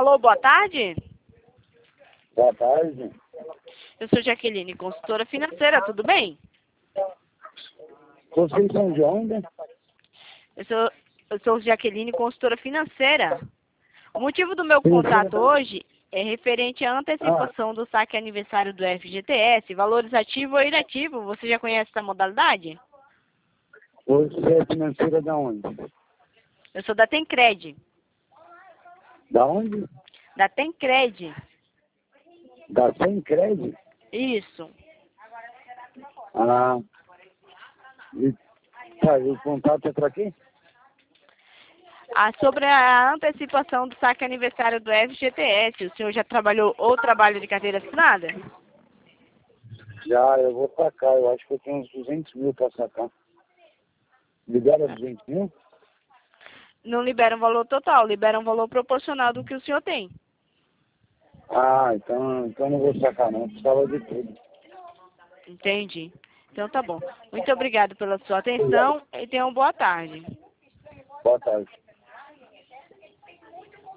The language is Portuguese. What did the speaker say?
Alô, boa tarde. Boa tarde. Eu sou Jaqueline, consultora financeira, tudo bem? Vocês são de onde? Eu sou Jaqueline, consultora financeira. O motivo do meu contato hoje é referente à antecipação do saque aniversário do FGTS, valores ativo ou inativo. Você já conhece essa modalidade? Você é financeira da onde? Eu sou da Tencred. Da onde? Da Tencred. Da Tencred? Isso. Ah. E, tá, e o contato é para quê? Sobre a antecipação do saque aniversário do FGTS, o senhor já trabalhou ou trabalha de carteira assinada? Já, eu vou sacar. Eu acho que eu tenho uns 200 mil para sacar. Libera 200 mil? Não libera um valor total, libera um valor proporcional do que o senhor tem. Ah, então não vou sacar não. Precisava de tudo. Entendi. Então tá bom. Muito obrigado pela sua atenção e tenha uma boa tarde. Boa tarde.